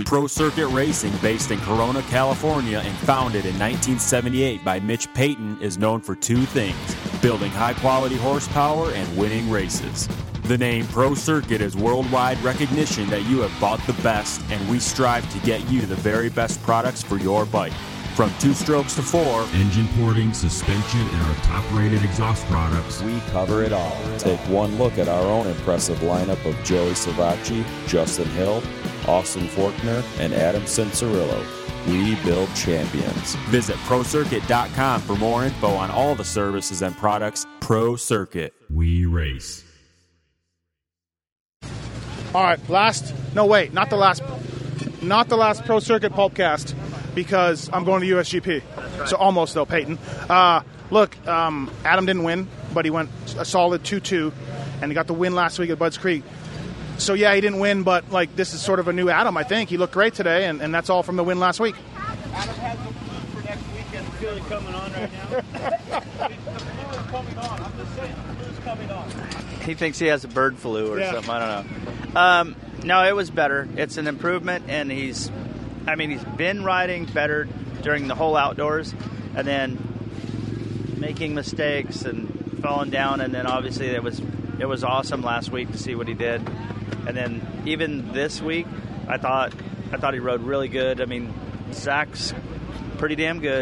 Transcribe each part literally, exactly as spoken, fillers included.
Pro Circuit Racing, based in Corona, California, and founded in nineteen seventy-eight by Mitch Payton, is known for two things: building high-quality horsepower and winning races. The name Pro Circuit is worldwide recognition that you have bought the best, and we strive to get you the very best products for your bike. From two strokes to four, engine porting, suspension, and our top-rated exhaust products, we cover it all. Take one look at our own impressive lineup of Joey Savacci, Justin Hill, Austin Forkner, and Adam Cincerillo. We build champions. Visit Pro Circuit dot com for more info on all the services and products. Pro Circuit. We race. All right, last, no wait, not the last, not the last Pro Circuit Pulpcast, because I'm going to U S G P. Right. So almost though, Peyton. Uh, look, um, Adam didn't win, but he went a solid two two, and he got the win last week at Budds Creek. So yeah, he didn't win, but like this is sort of a new Adam, I think. He looked great today, and, and that's all from the win last week. Adam has the flu for next weekend. The flu is coming on right now. The flu is coming on. I'm just saying, the flu is coming on. He thinks he has a bird flu or yeah. something. I don't know. Um, no, it was better. It's an improvement, and he's, I mean, he's been riding better during the whole outdoors, and then making mistakes and falling down, and then obviously it was it was awesome last week to see what he did, and then even this week, I thought I thought he rode really good. I mean, Zach's pretty damn good,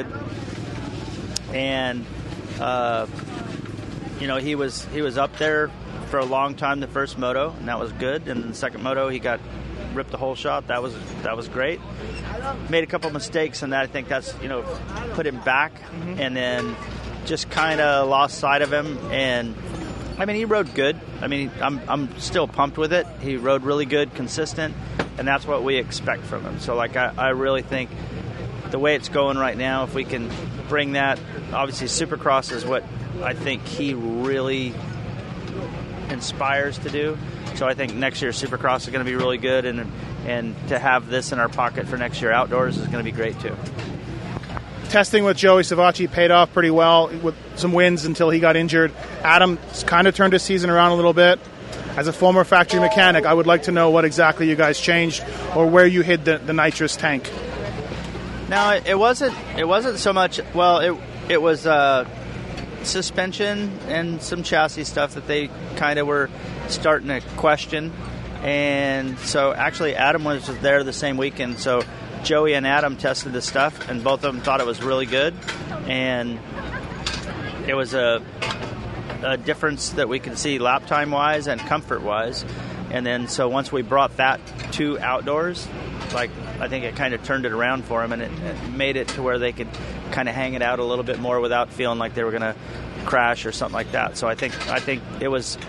and uh, you know he was he was up there for a long time the first moto, and that was good. And then the second moto, he got ripped the whole shot. That was that was great. Made a couple mistakes, and that I think that's you know put him back, mm-hmm. and then just kind of lost sight of him. And I mean, he rode good. I mean, I'm I'm still pumped with it. He rode really good, consistent, and that's what we expect from him. So like I, I really think the way it's going right now, if we can bring that, obviously Supercross is what I think he really inspires to do. So I think next year Supercross is going to be really good, and and to have this in our pocket for next year outdoors is going to be great too. Testing with Joey Savacci paid off pretty well with some wins until he got injured. Adam kind of turned his season around a little bit. As a former factory mechanic, I would like to know what exactly you guys changed or where you hid the, the nitrous tank. No, it, it wasn't. It wasn't so much. Well, it it was uh, suspension and some chassis stuff that they kind of were starting to question. And so actually Adam was there the same weekend, so Joey and Adam tested the stuff, and both of them thought it was really good, and it was a, a difference that we could see lap time wise and comfort wise. And then so once we brought that to outdoors, like I think it kind of turned it around for them, and it, it made it to where they could kind of hang it out a little bit more without feeling like they were going to crash or something like that. So I think I think it was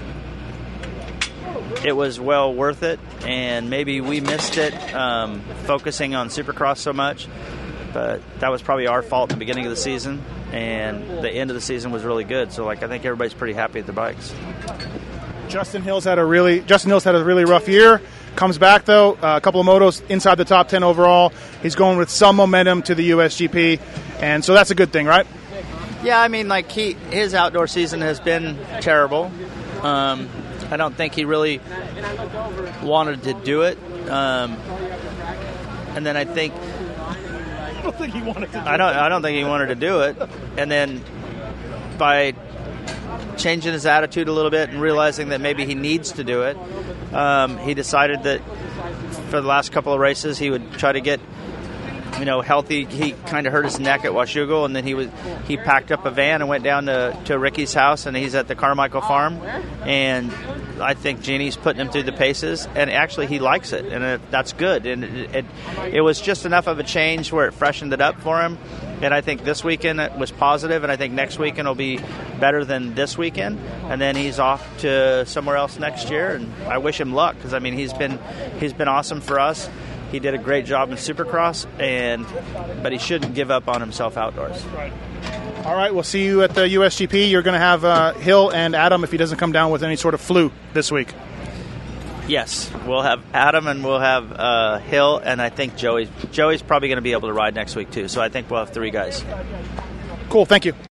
it was well worth it, and maybe we missed it um, focusing on Supercross so much, but that was probably our fault at the beginning of the season, and the end of the season was really good. So like I think everybody's pretty happy with the bikes. Justin Hill's had a really Justin Hill's had a really rough year. Comes back though, uh, a couple of motos inside the top ten overall. He's going with some momentum to the U S G P, and so that's a good thing, right? Yeah, I mean, like he his outdoor season has been terrible. Um, I don't think he really wanted to do it, um, and then I think I don't think he wanted to. Do I don't. I don't think he wanted to do it, and then by changing his attitude a little bit and realizing that maybe he needs to do it, um, he decided that for the last couple of races he would try to get, you know, healthy. He kind of hurt his neck at Washougal, and then he was he packed up a van and went down to, to Ricky's house, and he's at the Carmichael farm, and I think Jeannie's putting him through the paces, and actually he likes it, and it, that's good. And it, it it was just enough of a change where it freshened it up for him. And I think this weekend it was positive, and I think next weekend will be better than this weekend. And then he's off to somewhere else next year, and I wish him luck because I mean he's been he's been awesome for us. He did a great job in Supercross, and but he shouldn't give up on himself outdoors. Right. All right, we'll see you at the U S G P. You're going to have uh, Hill and Adam if he doesn't come down with any sort of flu this week. Yes, we'll have Adam and we'll have uh, Hill, and I think Joey's Joey's probably going to be able to ride next week too. So I think we'll have three guys. Cool, thank you.